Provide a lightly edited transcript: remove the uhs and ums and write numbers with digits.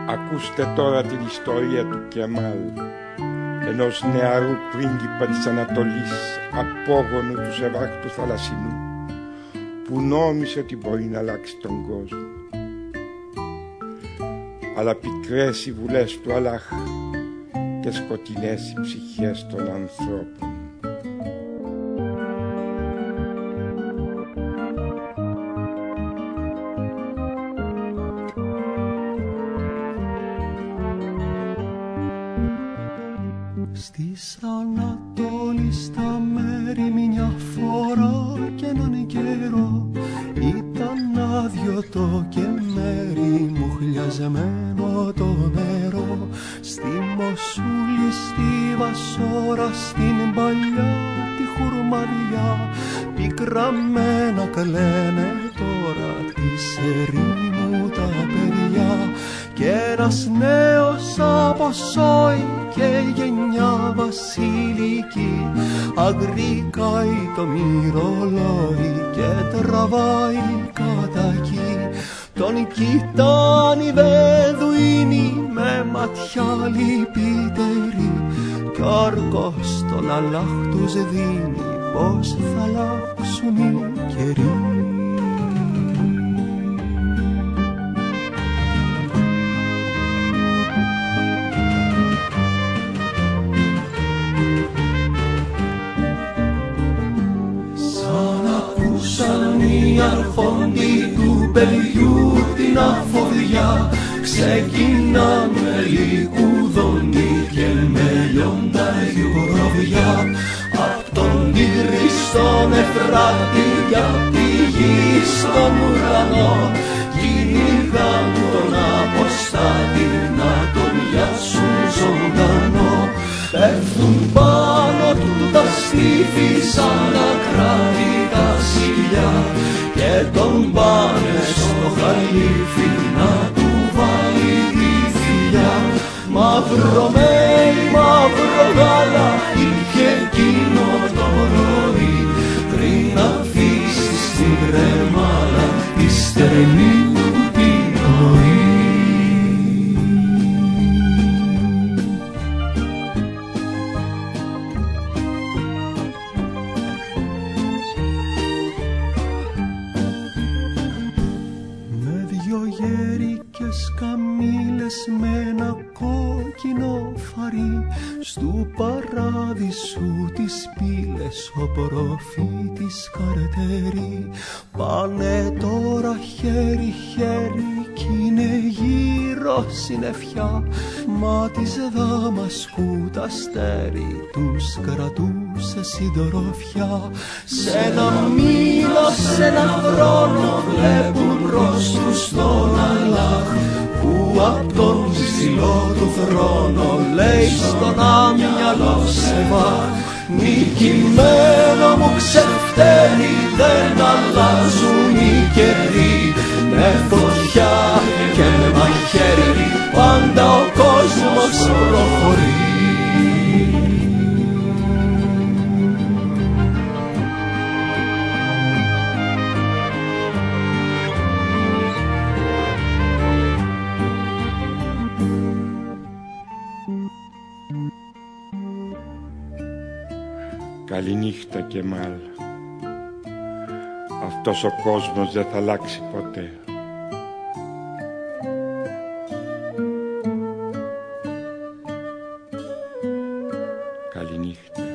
Ακούστε τώρα την ιστορία του Κεμάλ, ενός νεαρού πρίγκιπα της Ανατολής, απόγονου του Σεβάχτου Θαλασσινού, που νόμισε ότι μπορεί να αλλάξει τον κόσμο. Αλλά πικρές οι βουλές του Αλλάχ και σκοτεινές οι ψυχές των ανθρώπων. Στις Ανατολή στα μέρη μια φορά κι έναν καιρό ήταν άδειο το και μέρη μου χλιαζεμένο το νερό. Στη Μοσούλη, στη Βασόρα, στην παλιά τη Χουρμαδιά πικραμένα κλαίνε τώρα της ερήμου τα παιδιά. Κι ένας νέος από Σόη και γενιά βασιλική αγρικάει το μυρολόι και τραβάει κατά εκεί. Τον κοιτάνε οι Βεδουίνοι με ματιά λυπητερή κι ο όρκος τον Αλλάχ τους δίνει πως θα αλλάξουν οι καιροί. Οι αρχόντοι του παιδιού την αφοδιά ξεκινάνε λικουδόνι και με λιόντα γιουροβιά. Απ' τον Τίγρη στον Εφράτη κι απ' τη γη στον ουρανό κυνηγάν τον αποστάτη να τον πιάσουν ζωντανό. Πέφτουν πάνω του τα στήθη σαν να κράτη τα σιλιά και τον πάνε στο χαλίφι να του βάλει τη θηλιά. Μαύρο μέι, μαύρο γάλα είχε εκείνο το πρωί πριν αφήσει στην κρεμάλα τη στερεμή του την πνοή. Καμήλες με ένα κόκκινο φαρί στου παράδεισου τις πύλες ο προφήτης Καρτερή. Πάνε τώρα χέρι-χέρι κι είναι γύρω συννεφιά, μα της Δαμασκού τα αστέρι τους κρατούσε συντροφιά. Σ' ένα μήνα, σ' ένα χρόνο βλέπουν μπρος τους τον Αλλάχ που απ' τον ψηλό του θρόνο λέει στον άμυαλο Σεβάχ. Νικημένο μου ξεφταίνει, δεν αλλάζουν οι καιροί, με φωτιά και με μαχαίρι πάντα ο κόσμος προχωρεί. Καληνύχτα Κεμάλ. Αυτός ο κόσμος δεν θα αλλάξει ποτέ. Καληνύχτα.